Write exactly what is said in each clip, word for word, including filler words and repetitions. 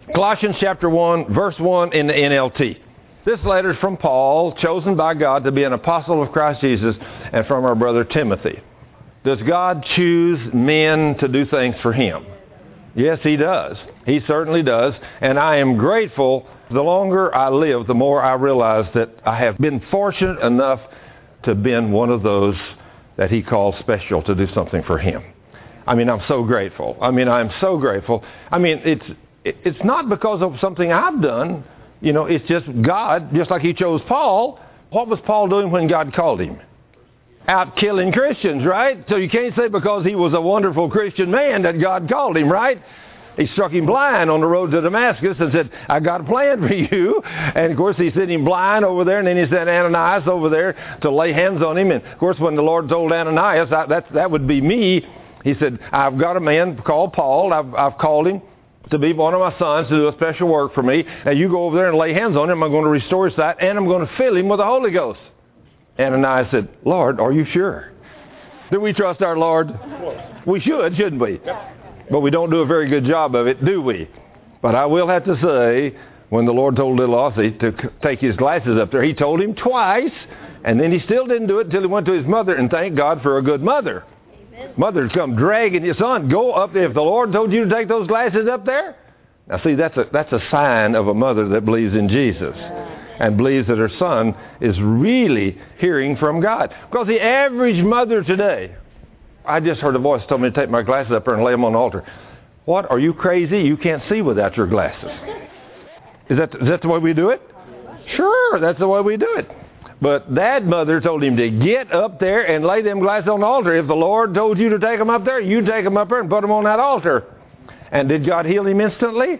Colossians chapter one, verse one in the N L T. This letter is from Paul, chosen by God to be an apostle of Christ Jesus, and from our brother Timothy. Does God choose men to do things for Him? Yes, He does. He certainly does. And I am grateful. The longer I live, the more I realize that I have been fortunate enough to have been one of those that He called special to do something for Him. I mean, I'm so grateful. I mean, I'm so grateful. I mean, it's it's not because of something I've done. You know, it's just God, just like He chose Paul. What was Paul doing when God called him? Out killing Christians, right? So you can't say because he was a wonderful Christian man that God called him, right? He struck him blind on the road to Damascus and said, I got a plan for you. And, of course, he sent him blind over there, and then he sent Ananias over there to lay hands on him. And, of course, when the Lord told Ananias, I, that, that would be me, He said, I've got a man called Paul. I've, I've called him to be one of my sons to do a special work for me. And you go over there and lay hands on him. I'm going to restore his sight, and I'm going to fill him with the Holy Ghost. Ananias said, Lord, are you sure? Do we trust our Lord? We should, shouldn't we? But we don't do a very good job of it, do we? But I will have to say, when the Lord told little Ossie to c- take his glasses up there, He told him twice, and then he still didn't do it until he went to his mother, and thank God for a good mother. Amen. Mother's come dragging your son, go up there. If the Lord told you to take those glasses up there, now see, that's a, that's a sign of a mother that believes in Jesus and believes that her son is really hearing from God. Because the average mother today, I just heard a voice told me to take my glasses up there and lay them on the altar. What, are you crazy? You can't see without your glasses. Is that, is that the way we do it? Sure, that's the way we do it. But that mother told him to get up there and lay them glasses on the altar. If the Lord told you to take them up there, you take them up there and put them on that altar. And did God heal him instantly?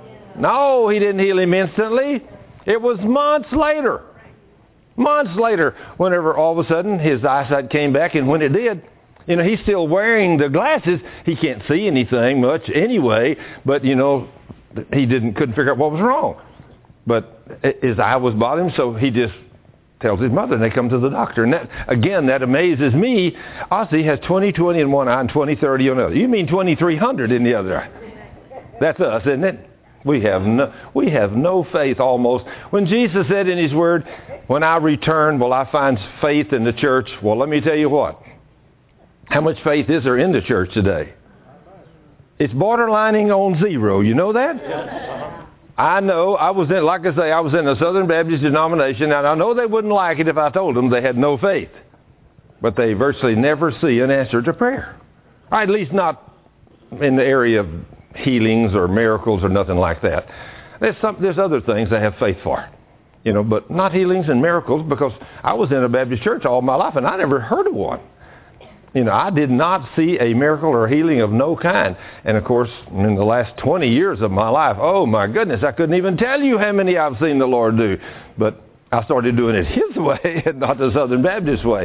No, He didn't heal him instantly. It was months later. Months later, whenever all of a sudden his eyesight came back, and when it did, you know, he's still wearing the glasses. He can't see anything much anyway, but, you know, he didn't couldn't figure out what was wrong. But his eye was bothering him, so he just tells his mother, and they come to the doctor. And that, again, that amazes me. Ossie has twenty twenty in one eye and twenty thirty on the other. You mean twenty-three hundred in the other eye. That's us, isn't it? We have no, we have no faith almost. When Jesus said in His Word, when I return, will I find faith in the church? Well, let me tell you what. How much faith is there in the church today? It's borderlining on zero. You know that? I know. I was in, like I say, I was in a Southern Baptist denomination, and I know they wouldn't like it if I told them they had no faith. But they virtually never see an answer to prayer. Or at least not in the area of healings or miracles or nothing like that. There's some, there's other things they have faith for. You know, but not healings and miracles, because I was in a Baptist church all my life, and I never heard of one. You know, I did not see a miracle or healing of no kind. And, of course, in the last twenty years of my life, oh, my goodness, I couldn't even tell you how many I've seen the Lord do. But I started doing it His way and not the Southern Baptist way.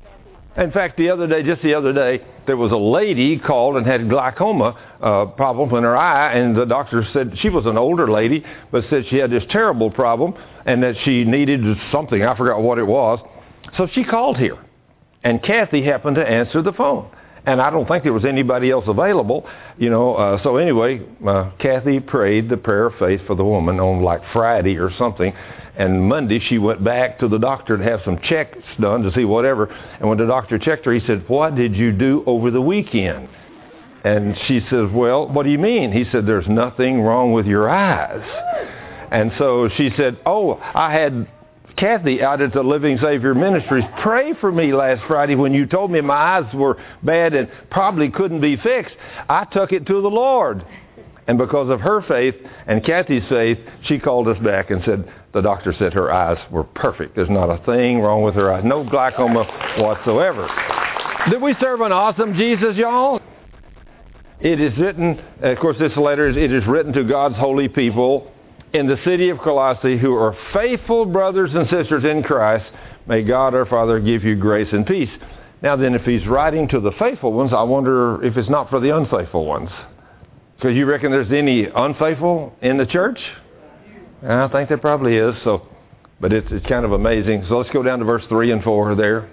In fact, the other day, just the other day, there was a lady called and had glaucoma uh, problem in her eye, and the doctor said she was an older lady, but said she had this terrible problem and that she needed something. I forgot what it was. So she called here. And Kathy happened to answer the phone. And I don't think there was anybody else available, you know. Uh, so anyway, uh, Kathy prayed the prayer of faith for the woman on like Friday or something. And Monday she went back to the doctor to have some checks done to see whatever. And when the doctor checked her, he said, what did you do over the weekend? And she says, well, what do you mean? He said, there's nothing wrong with your eyes. And so she said, oh, I had Kathy out at the Living Savior Ministries pray for me last Friday when you told me my eyes were bad and probably couldn't be fixed. I took it to the Lord. And because of her faith and Kathy's faith, she called us back and said, the doctor said her eyes were perfect. There's not a thing wrong with her eyes. No glaucoma whatsoever. Did we serve an awesome Jesus, y'all? It is written, of course this letter, is, it is written to God's holy people in the city of Colossae, who are faithful brothers and sisters in Christ. May God our Father give you grace and peace. Now then, if He's writing to the faithful ones, I wonder if it's not for the unfaithful ones. Because you reckon there's any unfaithful in the church? I think there probably is. So, but it's, it's kind of amazing. So let's go down to verse three and four there.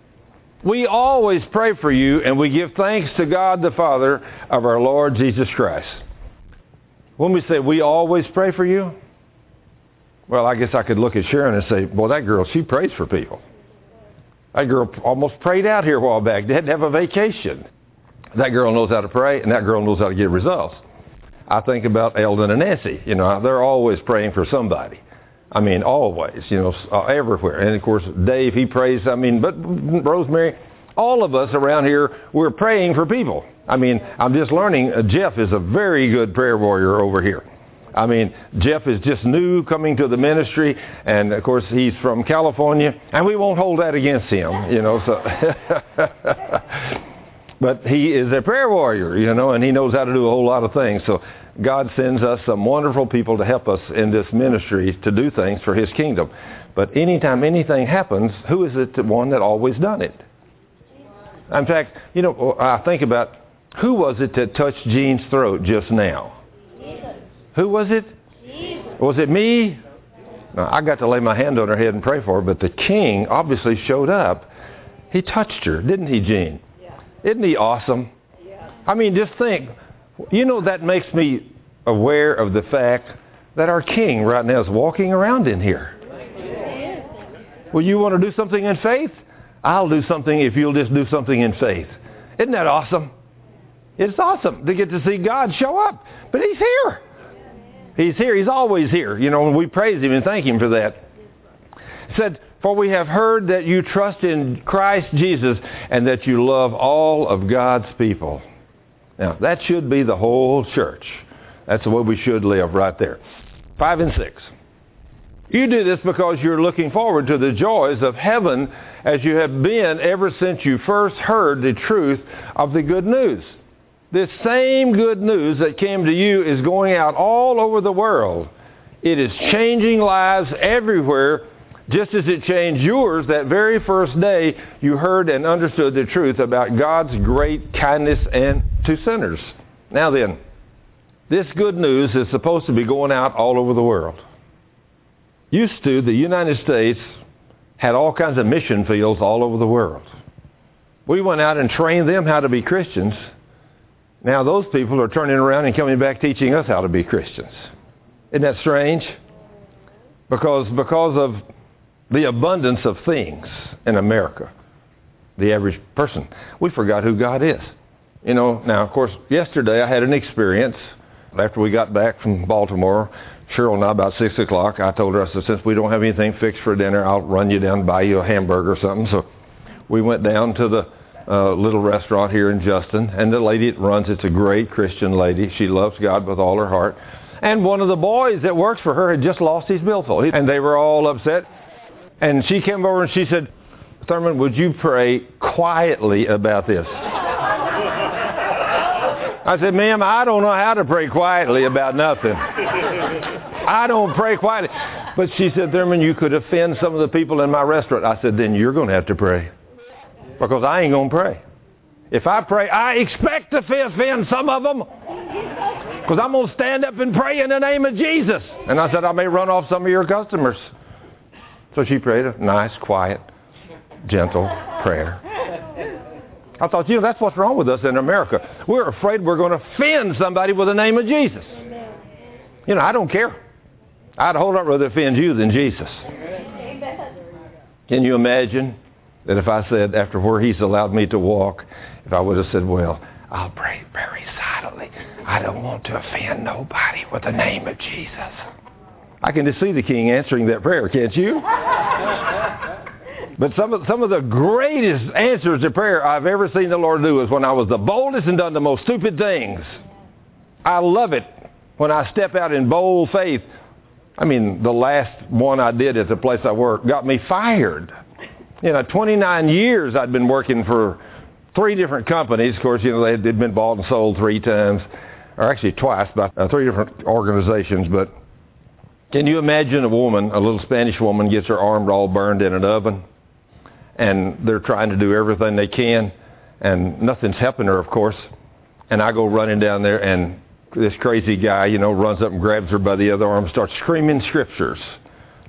We always pray for you, and we give thanks to God the Father of our Lord Jesus Christ. When we say we always pray for you, well, I guess I could look at Sharon and say, well, that girl, she prays for people. That girl almost prayed out here a while back. They had to have a vacation. That girl knows how to pray, and that girl knows how to get results. I think about Eldon and Nancy. You know, they're always praying for somebody. I mean, always, you know, uh, everywhere. And, of course, Dave, he prays. I mean, but Rosemary, all of us around here, we're praying for people. I mean, I'm just learning. Uh, Jeff is a very good prayer warrior over here. I mean, Jeff is just new coming to the ministry, and, of course, he's from California, and we won't hold that against him, you know. So, but he is a prayer warrior, you know, and he knows how to do a whole lot of things. So God sends us some wonderful people to help us in this ministry to do things for his kingdom. But anytime anything happens, who is it the one that always done it? In fact, you know, I think about who was it that touched Jean's throat just now? Who was it? Jesus. Was it me? No, I got to lay my hand on her head and pray for her, but the king obviously showed up. He touched her, didn't he, Jean? Yeah. Isn't he awesome? Yeah. I mean, just think. You know, that makes me aware of the fact that our king right now is walking around in here. Well, you want to do something in faith? I'll do something if you'll just do something in faith. Isn't that awesome? It's awesome to get to see God show up. But he's here. He's here. He's always here. You know, and we praise him and thank him for that. It said, for we have heard that you trust in Christ Jesus and that you love all of God's people. Now, that should be the whole church. That's the way we should live right there. Five and six. You do this because you're looking forward to the joys of heaven as you have been ever since you first heard the truth of the good news. This same good news that came to you is going out all over the world. It is changing lives everywhere, just as it changed yours that very first day you heard and understood the truth about God's great kindness and to sinners. Now then, this good news is supposed to be going out all over the world. Used to, the United States had all kinds of mission fields all over the world. We went out and trained them how to be Christians. Now those people are turning around and coming back teaching us how to be Christians. Isn't that strange? Because, because of the abundance of things in America, the average person, we forgot who God is. You know, now, of course, yesterday I had an experience. After we got back from Baltimore, Cheryl and I, about six o'clock, I told her, I said, since we don't have anything fixed for dinner, I'll run you down and buy you a hamburger or something. So we went down to the uh, little restaurant here in Justin, and the lady that runs, it's a great Christian lady. She loves God with all her heart. And one of the boys that works for her had just lost his billfold, and they were all upset. And she came over and she said, Thurman, would you pray quietly about this? I said, ma'am, I don't know how to pray quietly about nothing. I don't pray quietly. But she said, Thurman, you could offend some of the people in my restaurant. I said, then you're going to have to pray. Because I ain't going to pray. If I pray, I expect to offend some of them. Because I'm going to stand up and pray in the name of Jesus. And I said, I may run off some of your customers. So she prayed a nice, quiet, gentle prayer. I thought, you know, that's what's wrong with us in America. We're afraid we're going to offend somebody with the name of Jesus. You know, I don't care. I'd a whole lot rather offend you than Jesus. Can you imagine that if I said, after where he's allowed me to walk, if I would have said, well, I'll pray very silently. I don't want to offend nobody with the name of Jesus. I can just see the king answering that prayer, can't you? But some of, some of the greatest answers to prayer I've ever seen the Lord do is when I was the boldest and done the most stupid things. I love it when I step out in bold faith. I mean, the last one I did at the place I work got me fired. You know, twenty-nine years I'd been working for three different companies. Of course, you know, they'd been bought and sold three times, or actually twice by uh, three different organizations. But can you imagine a woman, a little Spanish woman, gets her arm all burned in an oven? And they're trying to do everything they can, and nothing's helping her, of course. And I go running down there, and this crazy guy, you know, runs up and grabs her by the other arm and starts screaming scriptures.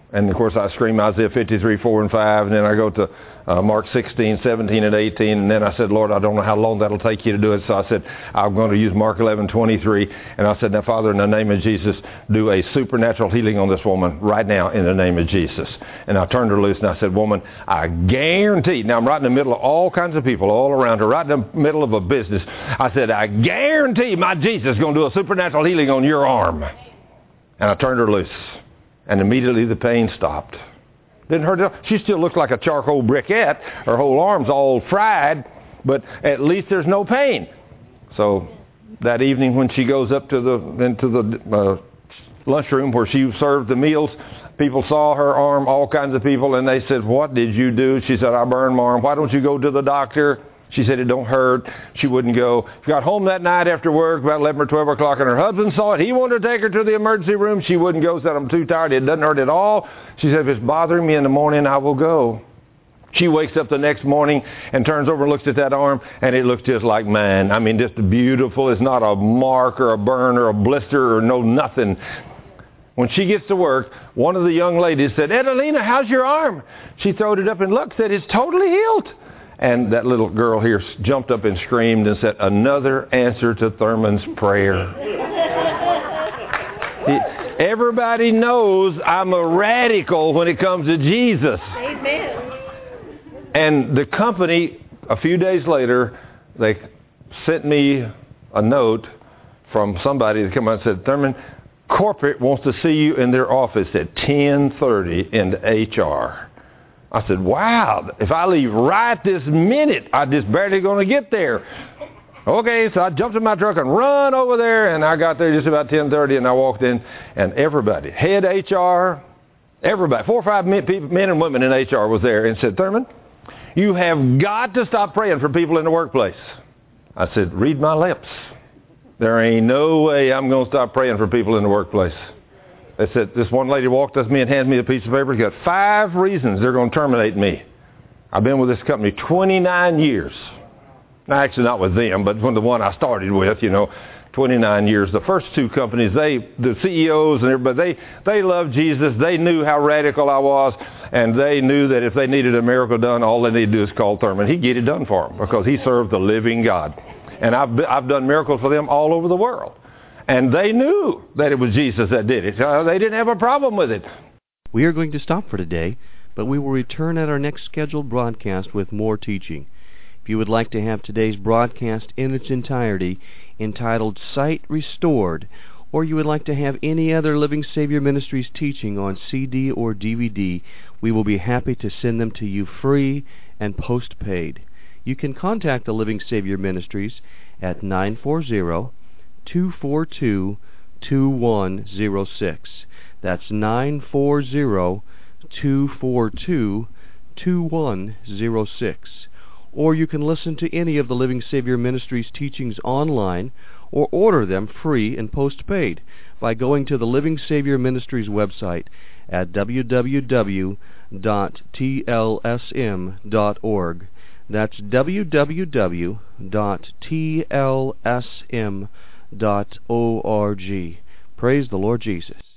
And, of course, I scream Isaiah fifty-three, four and five, and then I go to uh, Mark sixteen, seventeen, and eighteen, and then I said, Lord, I don't know how long that'll take you to do it. So I said, I'm going to use Mark eleven, twenty-three, and I said, now, Father, in the name of Jesus, do a supernatural healing on this woman right now in the name of Jesus. And I turned her loose, and I said, woman, I guarantee, now I'm right in the middle of all kinds of people all around her, right in the middle of a business. I said, I guarantee my Jesus is going to do a supernatural healing on your arm. And I turned her loose, and immediately the pain stopped. Didn't hurt at all. She still looks like a charcoal briquette. Her whole arm's all fried, but at least there's no pain. So that evening when she goes up to the into the uh, lunchroom where she served the meals, people saw her arm, all kinds of people, and they said, what did you do? She said, I burned my arm. Why don't you go to the doctor? She said it don't hurt. She wouldn't go. She got home that night after work about eleven or twelve o'clock, and her husband saw it. He wanted to take her to the emergency room. She wouldn't go. Said, I'm too tired. It doesn't hurt at all. She said, if it's bothering me in the morning, I will go. She wakes up the next morning and turns over and looks at that arm, and it looks just like mine. I mean, just beautiful. It's not a mark or a burn or a blister or no nothing. When she gets to work, one of the young ladies said, Edelina, how's your arm? She throwed it up and looked, said, it's totally healed. And that little girl here jumped up and screamed and said, another answer to Thurman's prayer. He, everybody knows I'm a radical when it comes to Jesus. Amen. And the company, a few days later, they sent me a note from somebody that came out and said, Thurman, corporate wants to see you in their office at ten thirty in the H R. I said, wow, if I leave right this minute, I'm just barely going to get there. Okay, so I jumped in my truck and run over there, and I got there just about ten thirty, and I walked in, and everybody, head H R, everybody, four or five men, people, men and women in H R was there, and said, Thurman, you have got to stop praying for people in the workplace. I said, read my lips. There ain't no way I'm going to stop praying for people in the workplace. They said, this one lady walked up to me and handed me a piece of paper. She got five reasons they're going to terminate me. I've been with this company twenty-nine years. Now, actually not with them, but from the one I started with, you know, twenty-nine years. The first two companies, they, the C E Os and everybody, they, they loved Jesus. They knew how radical I was, and they knew that if they needed a miracle done, all they needed to do is call Thurman. He'd get it done for them because he served the living God. And I've, I've done miracles for them all over the world. And they knew that it was Jesus that did it. Uh, they didn't have a problem with it. We are going to stop for today, but we will return at our next scheduled broadcast with more teaching. If you would like to have today's broadcast in its entirety, entitled Sight Restored, or you would like to have any other Living Savior Ministries teaching on C D or D V D, we will be happy to send them to you free and postpaid. You can contact the Living Savior Ministries at nine four zero, two four two, two one zero six. That's nine four zero, two four two, two one zero six. Or you can listen to any of the Living Savior Ministries teachings online or order them free and postpaid by going to the Living Savior Ministries website at w w w dot t l s m dot org. That's w w w dot t l s m dot org. Praise the Lord Jesus.